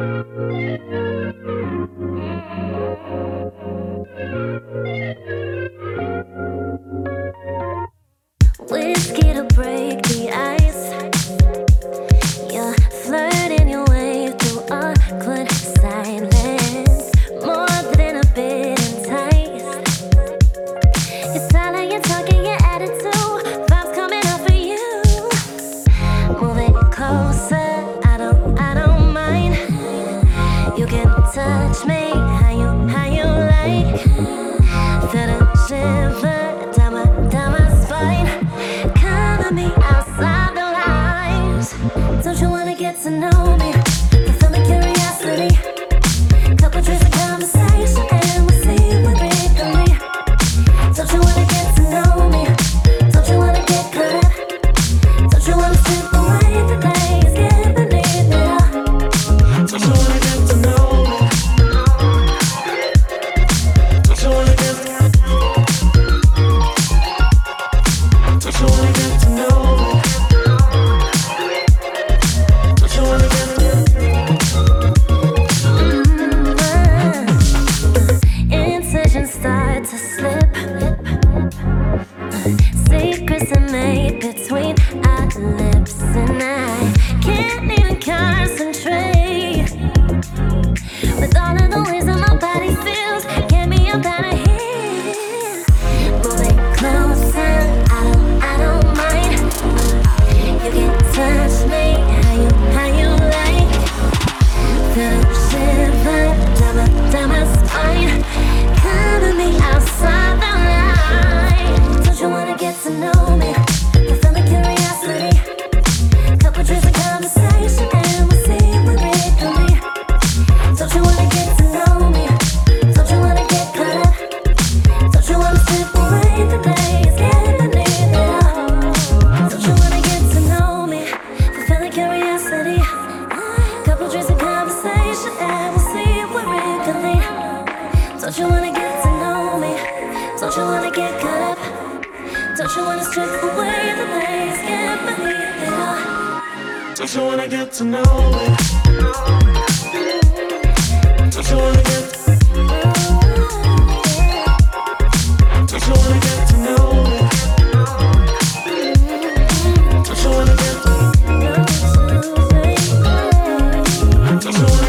Whiskey to break the ice. You're flirting your way through awkward silence. More than a bit enticed. Your style and your talk and your attitude. Vibes coming out for you. Moving closer, I don't mind. You can touch me how you like. Feel the shiver down my spine. Outside the lines. Don't you wanna get to know me? Fulfill my curiosity. Couple drinks of conversation and we'll see where we can lead. Don't you wanna get to know me? Don't you wanna get caught up? Don't you wanna slip away the days get beneath me? Don't you wanna get to know me? Don't you wanna get to know me? Don't you wanna get to know me? Don't you wanna get to Incisions start to slip. Secrets are made between our lips, and I can't even concentrate. With all of the ways that my body feels, get me up out of here. Moving closer, I don't mind. You can touch me how you like. Feel the shiver down my spine. Come to me outside the line. Don't you wanna get to know me? Fulfill my curiosity. Couple drinks of conversation and we'll see where we can lead. Don't you wanna get to know me? Don't you wanna get caught up? Don't you wanna slip away the days get beneath me? Don't you wanna get to know me? Fulfill the curiosity. Couple drinks of conversation and we'll see where we can lead. Don't you wanna get to know me? Don't you wanna get caught up? Don't you wanna strip away the days get beneath me? Don't you wanna get to know me? Don't you wanna get Don't you wanna get to know me? Don't you wanna get Don't you wanna